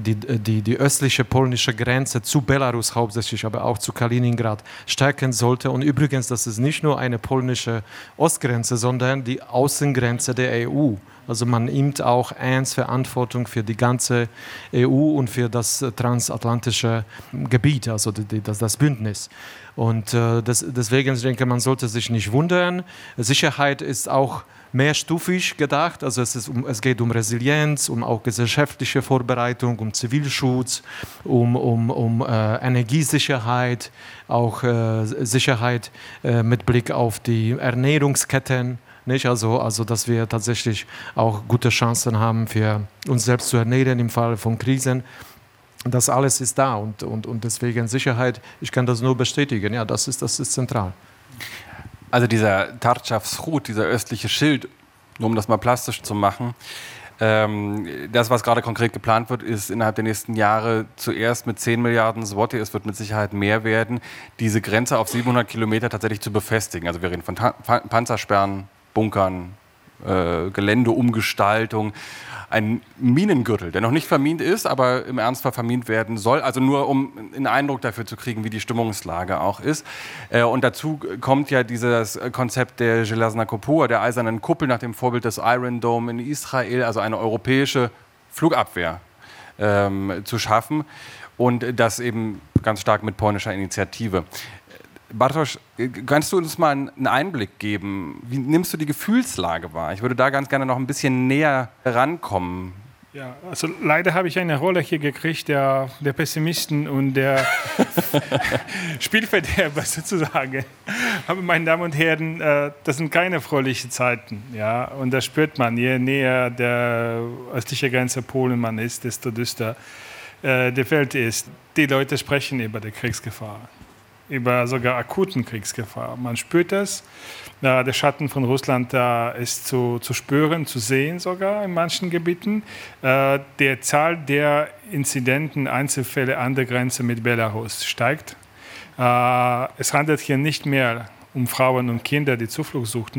[SPEAKER 3] östliche polnische Grenze zu Belarus hauptsächlich, aber auch zu Kaliningrad stärken sollte. Und übrigens, das ist nicht nur eine polnische Ostgrenze, sondern die Außengrenze der EU. Also man nimmt auch ernst Verantwortung für die ganze EU und für das transatlantische Gebiet, also das Bündnis. Und deswegen, ich denke, man sollte sich nicht wundern. Sicherheit ist auch mehrstufig gedacht, also es geht um Resilienz, um auch gesellschaftliche Vorbereitung, um Zivilschutz, um Energiesicherheit, auch Sicherheit mit Blick auf die Ernährungsketten. Nicht? Also, dass wir tatsächlich auch gute Chancen haben, für uns selbst zu ernähren im Fall von Krisen. Das alles ist da und deswegen Sicherheit, ich kann das nur bestätigen, ja, das ist zentral.
[SPEAKER 2] Also dieser Tarcza Wschód, dieser östliche Schild, nur um das mal plastisch zu machen, das, was gerade konkret geplant wird, ist innerhalb der nächsten Jahre zuerst mit 10 Milliarden Zloty, es wird mit Sicherheit mehr werden, diese Grenze auf 700 Kilometer tatsächlich zu befestigen. Also wir reden von Panzersperren, Bunkern, Geländeumgestaltung, ein Minengürtel, der noch nicht vermint ist, aber im Ernstfall vermint werden soll. Also nur, um einen Eindruck dafür zu kriegen, wie die Stimmungslage auch ist. Und dazu kommt ja dieses Konzept der Żelazna Kopua, der eisernen Kuppel nach dem Vorbild des Iron Dome in Israel, also eine europäische Flugabwehr zu schaffen. Und das eben ganz stark mit polnischer Initiative. Bartosz, kannst du uns mal einen Einblick geben? Wie nimmst du die Gefühlslage wahr? Ich würde da ganz gerne noch ein bisschen näher rankommen.
[SPEAKER 6] Ja, also leider habe ich eine Rolle hier gekriegt, der Pessimisten und der Spielverderber sozusagen. Aber meine Damen und Herren, das sind keine fröhlichen Zeiten. Ja? Und das spürt man, je näher der östliche Grenze Polen man ist, desto düster die Welt ist. Die Leute sprechen über die Kriegsgefahr, über sogar akuten Kriegsgefahr. Man spürt das. Der Schatten von Russland ist zu spüren, zu sehen sogar in manchen Gebieten. Die Zahl der Inzidenten, Einzelfälle an der Grenze mit Belarus steigt. Es handelt hier nicht mehr um Frauen und Kinder, die Zuflucht suchten,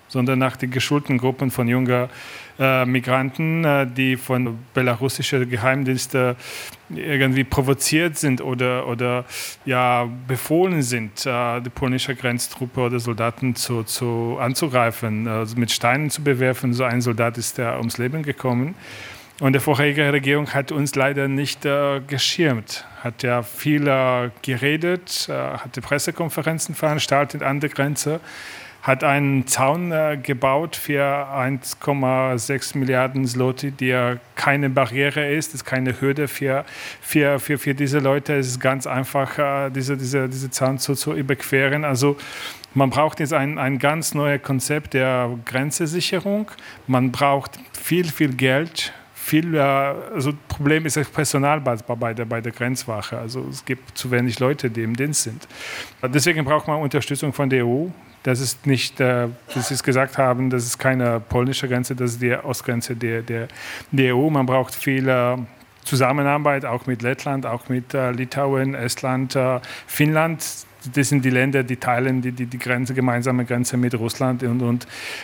[SPEAKER 6] sondern nach den geschulten Gruppen von jungen Migranten, die von belarussischen Geheimdiensten irgendwie provoziert sind oder befohlen sind, die polnische Grenztruppe oder Soldaten anzugreifen, also mit Steinen zu bewerfen. So ein Soldat ist ums Leben gekommen. Und die vorherige Regierung hat uns leider nicht geschirmt, hat ja viel geredet, hat die Pressekonferenzen veranstaltet an der Grenze, hat einen Zaun gebaut für 1,6 Milliarden Zloty, die ja keine Barriere ist keine Hürde für diese Leute. Es ist ganz einfach, diese Zaun zu überqueren. Also man braucht jetzt ein ganz neues Konzept der Grenzesicherung. Man braucht viel Geld. Also Problem ist das Personal bei der Grenzwache. Also es gibt zu wenig Leute, die im Dienst sind. Deswegen braucht man Unterstützung von der EU. Das ist nicht, wie Sie es gesagt haben, das ist keine polnische Grenze, das ist die Ostgrenze der EU. Man braucht viel Zusammenarbeit, auch mit Lettland, auch mit Litauen, Estland, Finnland. Das sind die Länder, die teilen die Grenze, gemeinsame Grenze mit Russland und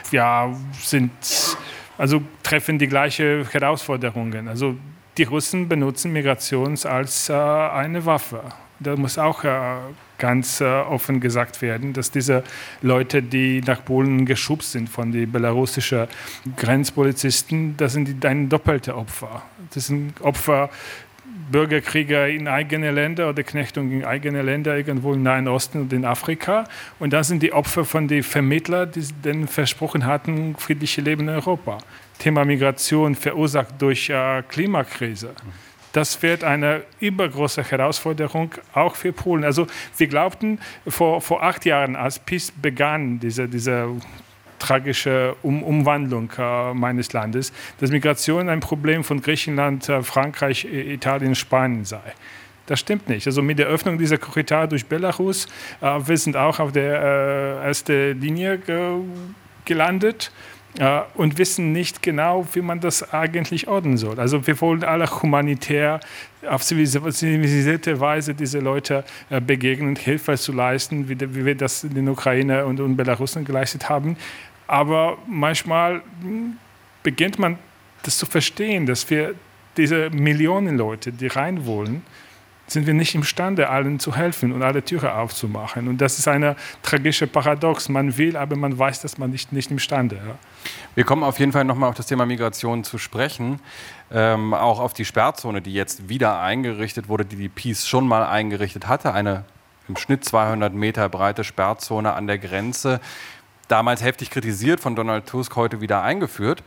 [SPEAKER 6] treffen die gleichen Herausforderungen. Also die Russen benutzen Migration als eine Waffe. Da muss auch ganz offen gesagt werden, dass diese Leute, die nach Polen geschubst sind von den belarussischen Grenzpolizisten, das sind ein doppelte Opfer. Das sind Opfer Bürgerkriege in eigene Länder oder Knechtung in eigene Länder, irgendwo im Nahen Osten und in Afrika. Und das sind die Opfer von den Vermittlern, die denen versprochen hatten, friedliche Leben in Europa. Thema Migration verursacht durch Klimakrise. Das wird eine übergroße Herausforderung, auch für Polen. Also wir glaubten vor 8 Jahren, als PiS begann, diese tragische Umwandlung meines Landes, dass Migration ein Problem von Griechenland, Frankreich, Italien, Spanien sei. Das stimmt nicht. Also mit der Öffnung dieser Korridore durch Belarus, wir sind auch auf der ersten Linie gelandet. Und wissen nicht genau, wie man das eigentlich ordnen soll. Also wir wollen alle humanitär auf zivilisierte Weise diese Leute begegnen, Hilfe zu leisten, wie wir das in der Ukraine und Belarus geleistet haben. Aber manchmal beginnt man das zu verstehen, dass wir diese Millionen Leute, die rein wollen, sind wir nicht imstande, allen zu helfen und alle Türen aufzumachen. Und das ist eine tragische Paradox. Man will, aber man weiß, dass man nicht imstande ist. Ja.
[SPEAKER 2] Wir kommen auf jeden Fall nochmal auf das Thema Migration zu sprechen. Auch auf die Sperrzone, die jetzt wieder eingerichtet wurde, die PiS schon mal eingerichtet hatte. Eine im Schnitt 200 Meter breite Sperrzone an der Grenze. Damals heftig kritisiert von Donald Tusk, heute wieder eingeführt.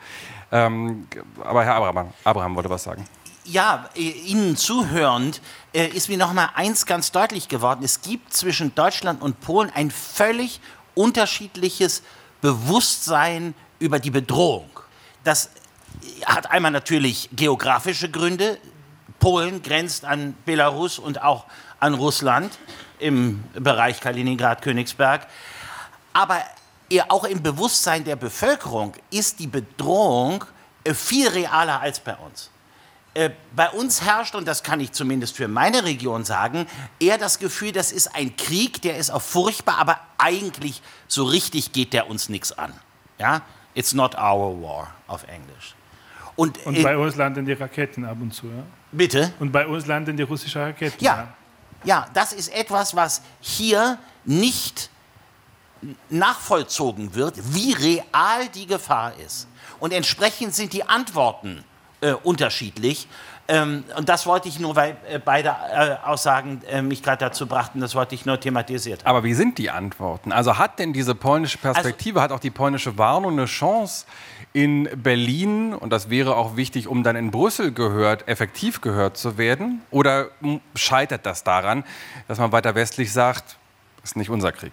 [SPEAKER 2] Aber Herr Abraham wollte was sagen.
[SPEAKER 4] Ja, Ihnen zuhörend ist mir noch mal eins ganz deutlich geworden. Es gibt zwischen Deutschland und Polen ein völlig unterschiedliches Bewusstsein über die Bedrohung. Das hat einmal natürlich geografische Gründe. Polen grenzt an Belarus und auch an Russland im Bereich Kaliningrad-Königsberg. Aber auch im Bewusstsein der Bevölkerung ist die Bedrohung viel realer als bei uns. Bei uns herrscht, und das kann ich zumindest für meine Region sagen, eher das Gefühl, das ist ein Krieg, der ist auch furchtbar, aber eigentlich so richtig geht der uns nichts an. Ja? It's not our war auf Englisch. Und
[SPEAKER 6] bei uns landen die Raketen ab und zu. Ja?
[SPEAKER 4] Bitte?
[SPEAKER 6] Und bei uns landen die russischen Raketen.
[SPEAKER 4] Ja, das ist etwas, was hier nicht nachvollzogen wird, wie real die Gefahr ist. Und entsprechend sind die Antworten unterschiedlich. Und das wollte ich nur, weil beide Aussagen mich gerade dazu brachten, das wollte ich nur thematisiert haben.
[SPEAKER 2] Aber wie sind die Antworten? Also hat denn diese polnische Perspektive, hat auch die polnische Warnung eine Chance in Berlin, und das wäre auch wichtig, um dann in Brüssel effektiv gehört zu werden? Oder scheitert das daran, dass man weiter westlich sagt, das ist nicht unser Krieg?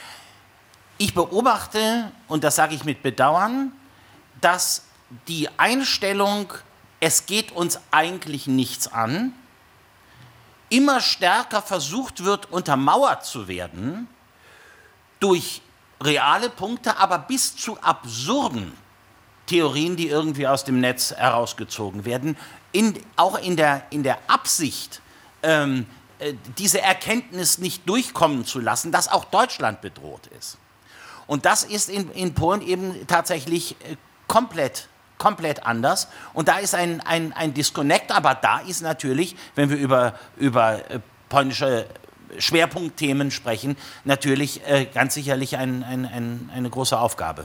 [SPEAKER 4] Ich beobachte, und das sage ich mit Bedauern, dass die Einstellung, es geht uns eigentlich nichts an, immer stärker versucht wird, untermauert zu werden durch reale Punkte, aber bis zu absurden Theorien, die irgendwie aus dem Netz herausgezogen werden, auch in der Absicht, diese Erkenntnis nicht durchkommen zu lassen, dass auch Deutschland bedroht ist. Und das ist in Polen eben tatsächlich komplett anders. Und da ist ein Disconnect, aber da ist natürlich, wenn wir über polnische Schwerpunktthemen sprechen, natürlich ganz sicherlich eine große Aufgabe.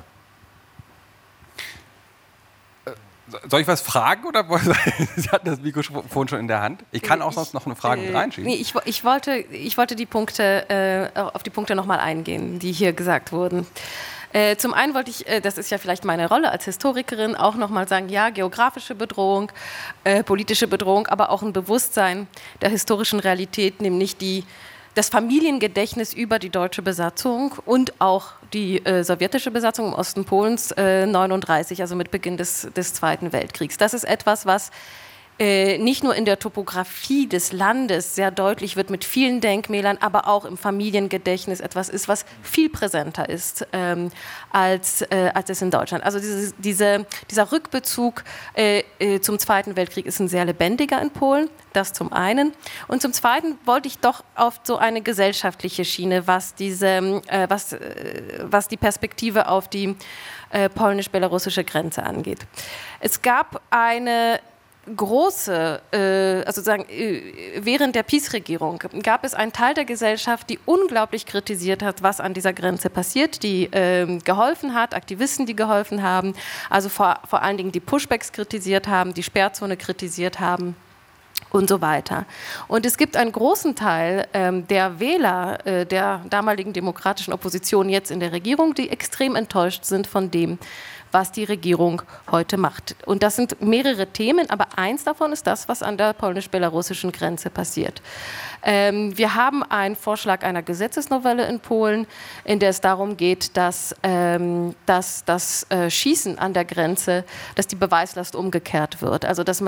[SPEAKER 2] Soll ich was fragen oder Sie hatten das Mikrofon schon in der Hand? Ich kann auch sonst noch eine Frage mit reinschieben.
[SPEAKER 5] Nee, ich wollte die Punkte, auf die Punkte nochmal eingehen, die hier gesagt wurden. Zum einen wollte ich, das ist ja vielleicht meine Rolle als Historikerin, auch nochmal sagen, ja, geografische Bedrohung, politische Bedrohung, aber auch ein Bewusstsein der historischen Realität, nämlich das Familiengedächtnis über die deutsche Besatzung und auch die sowjetische Besatzung im Osten Polens 1939, also mit Beginn des Zweiten Weltkriegs. Das ist etwas, was nicht nur in der Topographie des Landes sehr deutlich wird mit vielen Denkmälern, aber auch im Familiengedächtnis etwas ist, was viel präsenter ist als es in Deutschland. Also dieser Rückbezug zum Zweiten Weltkrieg ist ein sehr lebendiger in Polen, das zum einen. Und zum Zweiten wollte ich doch auf so eine gesellschaftliche Schiene, was die Perspektive auf die polnisch-belarussische Grenze angeht. Es gab eine große, also sozusagen während der PiS-Regierung gab es einen Teil der Gesellschaft, die unglaublich kritisiert hat, was an dieser Grenze passiert, die geholfen hat, Aktivisten, die geholfen haben, also vor allen Dingen die Pushbacks kritisiert haben, die Sperrzone kritisiert haben und so weiter. Und es gibt einen großen Teil der Wähler der damaligen demokratischen Opposition jetzt in der Regierung, die extrem enttäuscht sind von dem, was die Regierung heute macht. Und das sind mehrere Themen, aber eins davon ist das, was an der polnisch-belarussischen Grenze passiert. Wir haben einen Vorschlag einer Gesetzesnovelle in Polen, in der es darum geht, dass das Schießen an der Grenze, dass die Beweislast umgekehrt wird. Also dass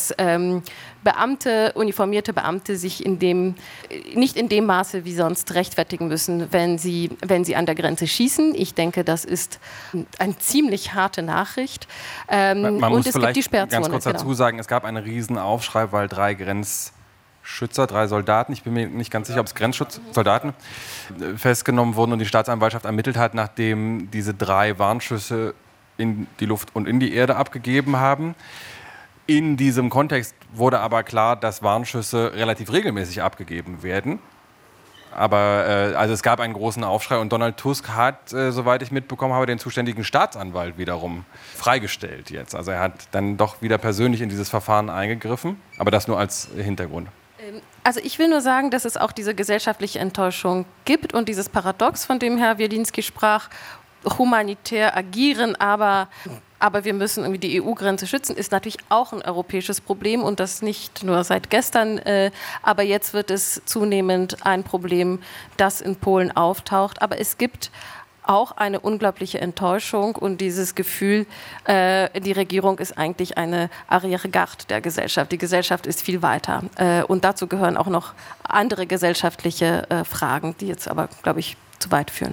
[SPEAKER 5] uniformierte Beamte sich nicht in dem Maße wie sonst rechtfertigen müssen, wenn sie an der Grenze schießen. Ich denke, das ist eine ziemlich harte Nachricht.
[SPEAKER 2] Man muss
[SPEAKER 5] es
[SPEAKER 2] vielleicht
[SPEAKER 5] gibt die Sperrzone,
[SPEAKER 2] ganz kurz dazu sagen, es gab einen riesen Aufschrei, weil 3 Soldaten, ich bin mir nicht ganz sicher, ob es Grenzschutzsoldaten, festgenommen wurden und die Staatsanwaltschaft ermittelt hat, nachdem diese 3 Warnschüsse in die Luft und in die Erde abgegeben haben. In diesem Kontext wurde aber klar, dass Warnschüsse relativ regelmäßig abgegeben werden. Aber also es gab einen großen Aufschrei und Donald Tusk hat, soweit ich mitbekommen habe, den zuständigen Staatsanwalt wiederum freigestellt jetzt. Also er hat dann doch wieder persönlich in dieses Verfahren eingegriffen. Aber das nur als Hintergrund.
[SPEAKER 5] Also ich will nur sagen, dass es auch diese gesellschaftliche Enttäuschung gibt und dieses Paradox, von dem Herr Wiedlinski sprach, humanitär agieren, aber wir müssen irgendwie die EU-Grenze schützen, ist natürlich auch ein europäisches Problem und das nicht nur seit gestern, aber jetzt wird es zunehmend ein Problem, das in Polen auftaucht. Aber es gibt auch eine unglaubliche Enttäuschung und dieses Gefühl, die Regierung ist eigentlich eine Arrière-garde der Gesellschaft. Die Gesellschaft ist viel weiter. Und dazu gehören auch noch andere gesellschaftliche Fragen, die jetzt aber, glaube ich, zu weit führen.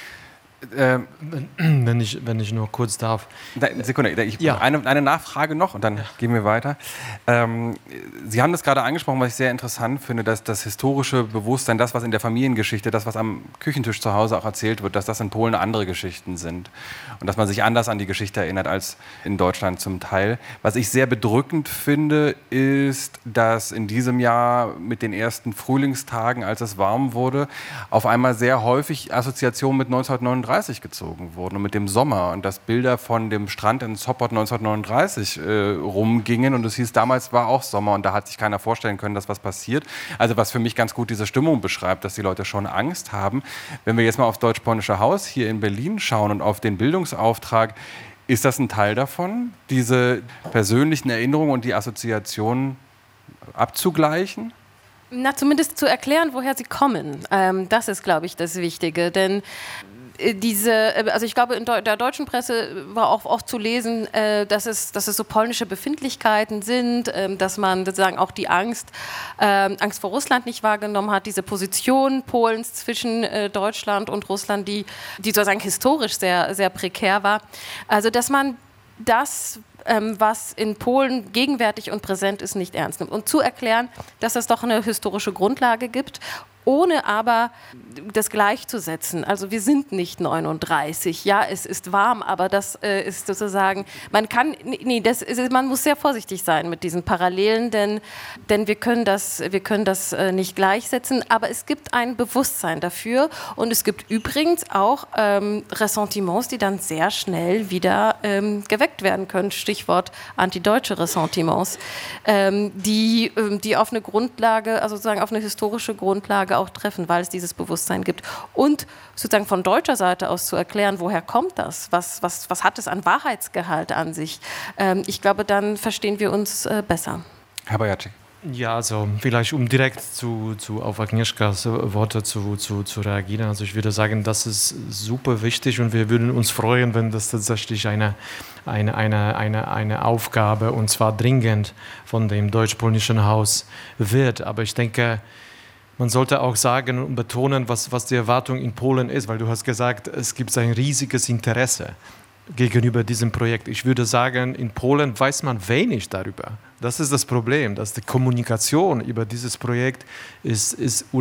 [SPEAKER 3] Wenn ich nur kurz darf.
[SPEAKER 2] Sekunde, eine Nachfrage noch und dann gehen wir weiter. Sie haben das gerade angesprochen, was ich sehr interessant finde, dass das historische Bewusstsein, das, was in der Familiengeschichte, das, was am Küchentisch zu Hause auch erzählt wird, dass das in Polen andere Geschichten sind und dass man sich anders an die Geschichte erinnert als in Deutschland zum Teil. Was ich sehr bedrückend finde, ist, dass in diesem Jahr mit den ersten Frühlingstagen, als es warm wurde, auf einmal sehr häufig Assoziationen mit 1939 gezogen wurden und mit dem Sommer und dass Bilder von dem Strand in Sopot 1939 rumgingen und es hieß, damals war auch Sommer und da hat sich keiner vorstellen können, dass was passiert. Also was für mich ganz gut diese Stimmung beschreibt, dass die Leute schon Angst haben. Wenn wir jetzt mal aufs Deutsch-Polnische Haus hier in Berlin schauen und auf den Bildungsauftrag, ist das ein Teil davon, diese persönlichen Erinnerungen und die Assoziationen abzugleichen?
[SPEAKER 5] Na, zumindest zu erklären, woher sie kommen. Das ist, glaube ich, das Wichtige, denn also ich glaube, in der deutschen Presse war auch oft zu lesen, dass es so polnische Befindlichkeiten sind, dass man sozusagen auch die Angst vor Russland nicht wahrgenommen hat, diese Position Polens zwischen Deutschland und Russland, die sozusagen historisch sehr, sehr prekär war. Also dass man das, was in Polen gegenwärtig und präsent ist, nicht ernst nimmt. Und zu erklären, dass es doch eine historische Grundlage gibt ohne aber das gleichzusetzen. Also wir sind nicht 39, ja, es ist warm, aber das ist sozusagen, man muss sehr vorsichtig sein mit diesen Parallelen, denn wir können das nicht gleichsetzen, aber es gibt ein Bewusstsein dafür und es gibt übrigens auch Ressentiments, die dann sehr schnell wieder geweckt werden können, Stichwort antideutsche Ressentiments, die auf eine Grundlage, also sozusagen auf eine historische Grundlage auch treffen, weil es dieses Bewusstsein gibt. Und sozusagen von deutscher Seite aus zu erklären, woher kommt das? Was hat es an Wahrheitsgehalt an sich? Ich glaube, dann verstehen wir uns besser.
[SPEAKER 2] Herr Bajacek.
[SPEAKER 3] Ja, also vielleicht um direkt auf Agnieszkas Worte zu reagieren. Also ich würde sagen, das ist super wichtig und wir würden uns freuen, wenn das tatsächlich eine Aufgabe, und zwar dringend, von dem deutsch-polnischen Haus wird. Aber ich denke, man sollte auch sagen und betonen, was die Erwartung in Polen ist, weil du hast gesagt, es gibt ein riesiges Interesse gegenüber diesem Projekt. Ich würde sagen, in Polen weiß man wenig darüber. Das ist das Problem, dass die Kommunikation über dieses Projekt ist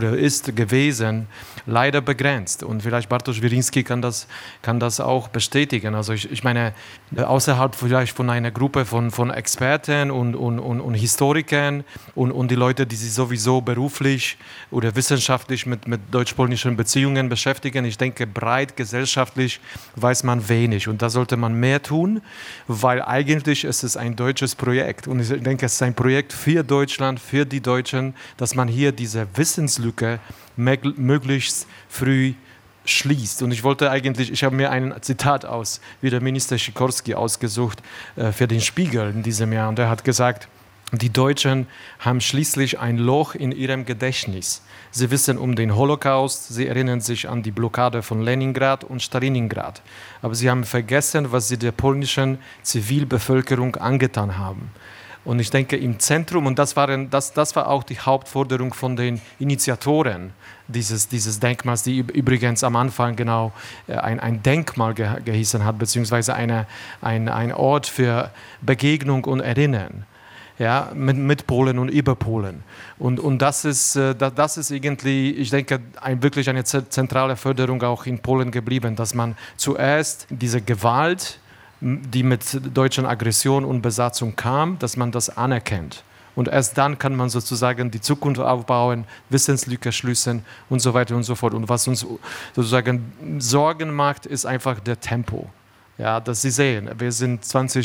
[SPEAKER 3] gewesen leider begrenzt. Und vielleicht Bartosz Wieliński kann das auch bestätigen. Also ich meine, außerhalb vielleicht von einer Gruppe von Experten und Historikern und die Leute, die sich sowieso beruflich oder wissenschaftlich mit deutsch-polnischen Beziehungen beschäftigen, ich denke, breit gesellschaftlich weiß man wenig. Und da sollte man mehr tun, weil eigentlich ist es ein deutsches Projekt. Und ich denke, es ist ein Projekt für Deutschland, für die Deutschen, dass man hier diese Wissenslücke möglichst früh schließt. Und ich habe mir ein Zitat aus wie der Minister Sikorski ausgesucht für den Spiegel in diesem Jahr. Und er hat gesagt, die Deutschen haben schließlich ein Loch in ihrem Gedächtnis. Sie wissen um den Holocaust, sie erinnern sich an die Blockade von Leningrad und Stalingrad. Aber sie haben vergessen, was sie der polnischen Zivilbevölkerung angetan haben. Und ich denke, im Zentrum, und das war auch die Hauptforderung von den Initiatoren dieses Denkmals, die übrigens am Anfang genau ein Denkmal gehießen hat, beziehungsweise ein Ort für Begegnung und Erinnern. Ja, mit Polen und über Polen. Und das ist irgendwie, ich denke, wirklich eine zentrale Förderung auch in Polen geblieben, dass man zuerst diese Gewalt, die mit deutschen Aggression und Besatzung kam, dass man das anerkennt. Und erst dann kann man sozusagen die Zukunft aufbauen, Wissenslücke schließen und so weiter und so fort. Und was uns sozusagen Sorgen macht, ist einfach der Tempo. Ja, dass Sie sehen, wir sind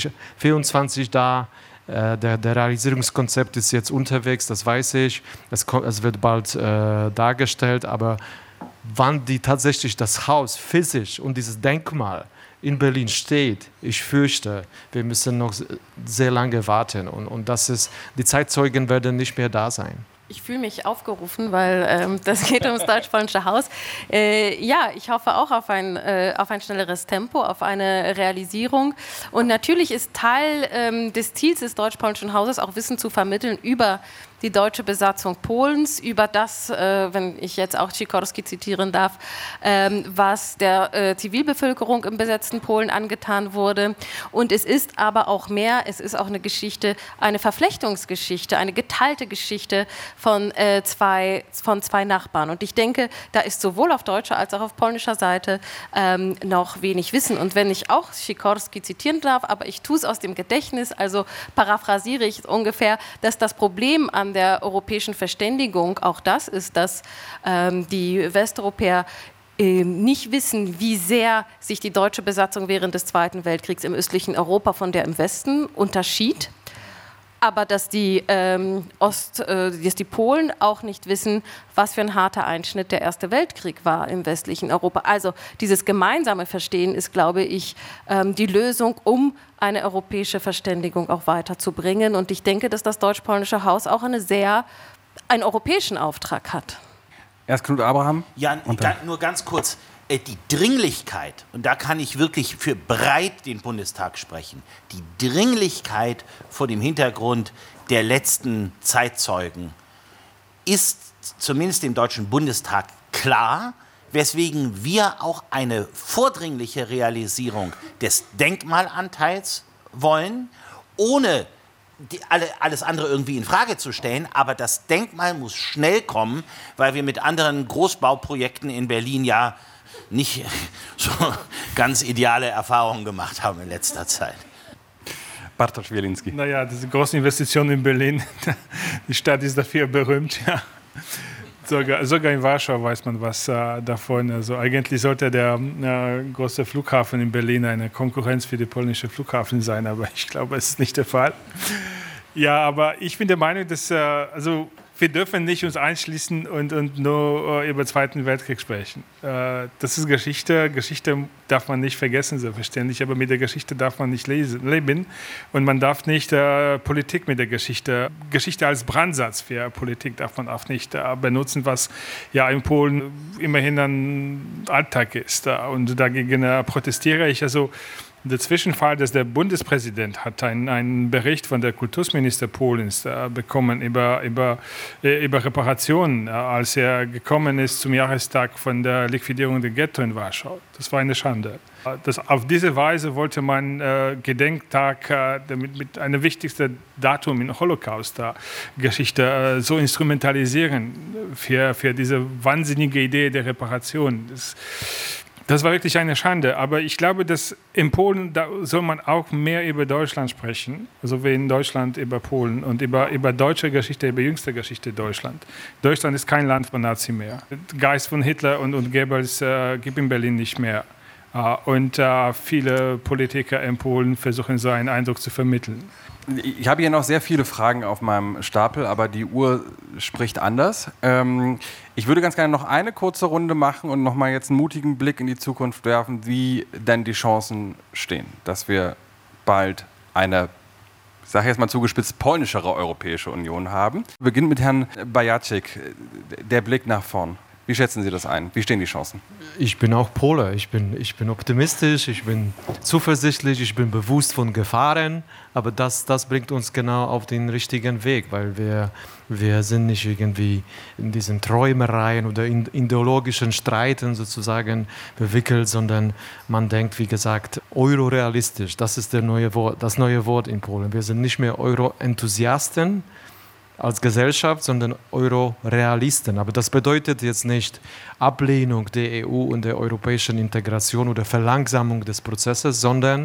[SPEAKER 3] 2024 da, der Realisierungskonzept ist jetzt unterwegs, das weiß ich, es wird bald dargestellt, aber wann tatsächlich das Haus physisch und dieses Denkmal in Berlin steht, ich fürchte, wir müssen noch sehr lange warten und die Zeitzeugen werden nicht mehr da sein.
[SPEAKER 5] Ich fühle mich aufgerufen, weil das geht ums deutsch-polnische Haus. Ja, ich hoffe auch auf ein schnelleres Tempo, auf eine Realisierung. Und natürlich ist Teil des Ziels des deutsch-polnischen Hauses auch Wissen zu vermitteln über die deutsche Besatzung Polens, über das, wenn ich jetzt auch Sikorski zitieren darf, was der Zivilbevölkerung im besetzten Polen angetan wurde. Und es ist aber auch mehr, es ist auch eine Geschichte, eine Verflechtungsgeschichte, eine geteilte Geschichte von zwei Nachbarn. Und ich denke, da ist sowohl auf deutscher als auch auf polnischer Seite noch wenig Wissen. Und wenn ich auch Sikorski zitieren darf, aber ich tue es aus dem Gedächtnis, also paraphrasiere ich ungefähr, dass das Problem an der europäischen Verständigung auch das ist, dass die Westeuropäer nicht wissen, wie sehr sich die deutsche Besatzung während des Zweiten Weltkriegs im östlichen Europa von der im Westen unterschied, aber dass die Polen auch nicht wissen, was für ein harter Einschnitt der Erste Weltkrieg war im westlichen Europa. Also dieses gemeinsame Verstehen ist, glaube ich, die Lösung, um eine europäische Verständigung auch weiterzubringen. Und ich denke, dass das deutsch-polnische Haus auch einen europäischen Auftrag hat.
[SPEAKER 2] Erst Knut Abraham.
[SPEAKER 4] Ja, nur ganz kurz. Die Dringlichkeit, und da kann ich wirklich für breit den Bundestag sprechen, die Dringlichkeit vor dem Hintergrund der letzten Zeitzeugen ist zumindest dem Deutschen Bundestag klar, weswegen wir auch eine vordringliche Realisierung des Denkmalanteils wollen, ohne alles andere irgendwie in Frage zu stellen, aber das Denkmal muss schnell kommen, weil wir mit anderen Großbauprojekten in Berlin ja nicht so ganz ideale Erfahrungen gemacht haben in letzter Zeit.
[SPEAKER 2] Bartosz Wielinski.
[SPEAKER 6] Naja, diese große Investition in Berlin, die Stadt ist dafür berühmt, ja. Sogar in Warschau weiß man was davon. Also eigentlich sollte der große Flughafen in Berlin eine Konkurrenz für die polnische Flughafen sein, aber ich glaube, es ist nicht der Fall. Ja, aber ich bin der Meinung, dass wir dürfen nicht uns einschließen und nur über den Zweiten Weltkrieg sprechen. Das ist Geschichte. Geschichte darf man nicht vergessen, selbstverständlich, aber mit der Geschichte darf man nicht leben. Und man darf nicht Politik mit der Geschichte als Brandsatz für Politik darf man auch nicht benutzen, was ja in Polen immerhin ein Alltag ist. Und dagegen protestiere ich. Also der Zwischenfall, dass der Bundespräsident hat einen Bericht von der Kultusminister Polens bekommen über Reparationen, als er gekommen ist zum Jahrestag von der Liquidierung der Ghetto in Warschau. Das war eine Schande. Auf diese Weise wollte man Gedenktag mit einem wichtigsten Datum in der Holocaust-Geschichte so instrumentalisieren für diese wahnsinnige Idee der Reparation. Das war wirklich eine Schande, aber ich glaube, dass in Polen, da soll man auch mehr über Deutschland sprechen, also wie in Deutschland über Polen und über deutsche Geschichte, über jüngste Geschichte Deutschland. Deutschland ist kein Land von Nazi mehr. Der Geist von Hitler und Goebbels gibt in Berlin nicht mehr. Und viele Politiker in Polen versuchen so einen Eindruck zu vermitteln.
[SPEAKER 2] Ich habe hier noch sehr viele Fragen auf meinem Stapel, aber die Uhr spricht anders. Ich würde ganz gerne noch eine kurze Runde machen und noch mal jetzt einen mutigen Blick in die Zukunft werfen, wie denn die Chancen stehen, dass wir bald eine, ich sage jetzt mal zugespitzt, polnischere Europäische Union haben. Wir beginnen mit Herrn Bajacek. Der Blick nach vorn. Wie schätzen Sie das ein? Wie stehen die Chancen?
[SPEAKER 3] Ich bin auch Pole. Ich bin optimistisch, ich bin zuversichtlich, ich bin bewusst von Gefahren. Aber das bringt uns genau auf den richtigen Weg, weil wir sind nicht irgendwie in diesen Träumereien oder in ideologischen Streiten sozusagen verwickelt, sondern man denkt, wie gesagt, eurorealistisch. Das ist das neue Wort in Polen. Wir sind nicht mehr Euro-Enthusiasten als Gesellschaft, sondern Euro-Realisten. Aber das bedeutet jetzt nicht Ablehnung der EU und der europäischen Integration oder Verlangsamung des Prozesses, sondern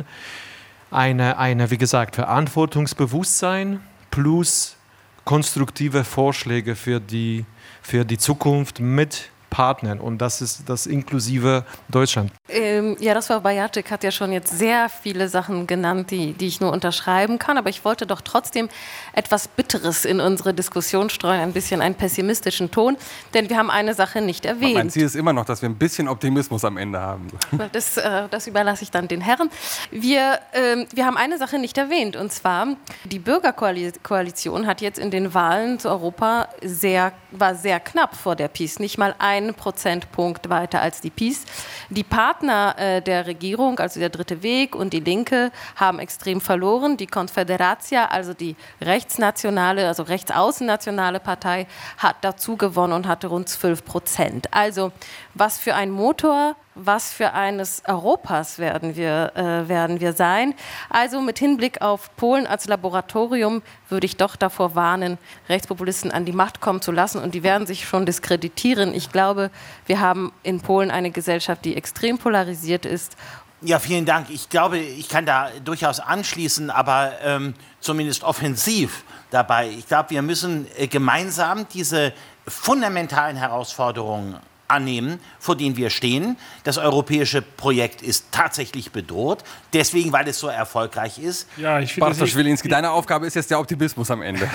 [SPEAKER 3] eine, wie gesagt, Verantwortungsbewusstsein plus konstruktive Vorschläge für die Zukunft mit Partnern, und das ist das inklusive Deutschland.
[SPEAKER 5] Jarosław Bajacek hat ja schon jetzt sehr viele Sachen genannt, die ich nur unterschreiben kann, aber ich wollte doch trotzdem etwas Bitteres in unsere Diskussion streuen, ein bisschen einen pessimistischen Ton, denn wir haben eine Sache nicht erwähnt.
[SPEAKER 2] Mein Ziel ist immer noch, dass wir ein bisschen Optimismus am Ende haben.
[SPEAKER 5] Das überlasse ich dann den Herren. Wir haben eine Sache nicht erwähnt, und zwar die Bürgerkoalition hat jetzt in den Wahlen zu Europa war sehr knapp vor der PiS, nicht mal 1 Prozentpunkt weiter als die PiS. Die Partner der Regierung, also der Dritte Weg und die Linke, haben extrem verloren. Die Konfederacja, also die rechtsnationale, also rechtsaußennationale Partei, hat dazu gewonnen und hatte rund 12%. Also was für ein Motor, was für eines Europas werden wir sein. Also mit Hinblick auf Polen als Laboratorium würde ich doch davor warnen, Rechtspopulisten an die Macht kommen zu lassen, und die werden sich schon diskreditieren. Ich glaube, wir haben in Polen eine Gesellschaft, die extrem polarisiert ist.
[SPEAKER 4] Ja, vielen Dank. Ich glaube, ich kann da durchaus anschließen, aber zumindest offensiv dabei. Ich glaube, wir müssen gemeinsam diese fundamentalen Herausforderungen annehmen, vor denen wir stehen. Das europäische Projekt ist tatsächlich bedroht, deswegen, weil es so erfolgreich ist.
[SPEAKER 6] Ja, ich finde,
[SPEAKER 2] Bartosz Wielinski, deine Aufgabe ist jetzt der Optimismus am Ende.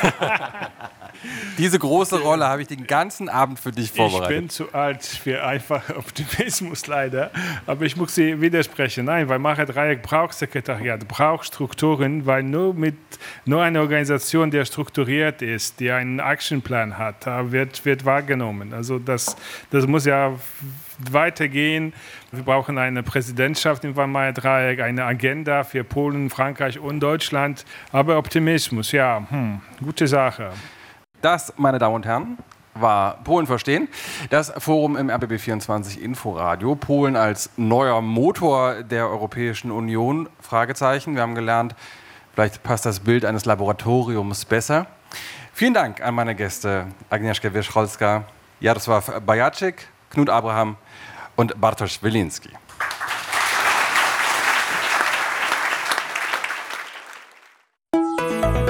[SPEAKER 2] Diese große Rolle habe ich den ganzen Abend für dich vorbereitet.
[SPEAKER 6] Ich bin zu alt für einfachen Optimismus leider, aber ich muss Sie widersprechen. Nein, weil Marek Dreieck braucht Sekretariat, braucht Strukturen, weil nur eine Organisation, die strukturiert ist, die einen Actionplan hat, wird wahrgenommen. Also das muss ja weitergehen. Wir brauchen eine Präsidentschaft in Weimarer Dreieck, eine Agenda für Polen, Frankreich und Deutschland. Aber Optimismus, ja, gute Sache.
[SPEAKER 2] Das, meine Damen und Herren, war Polen verstehen. Das Forum im RBB24 Inforadio. Polen als neuer Motor der Europäischen Union, Fragezeichen. Wir haben gelernt, Vielleicht passt das Bild eines Laboratoriums besser. Vielen Dank an meine Gäste Agnieszka Wierzcholska, Jarosław Bajaczyk, Knut Abraham und Bartosz Wilinski.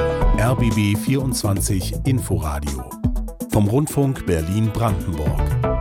[SPEAKER 1] RBB 24 Inforadio vom Rundfunk Berlin-Brandenburg.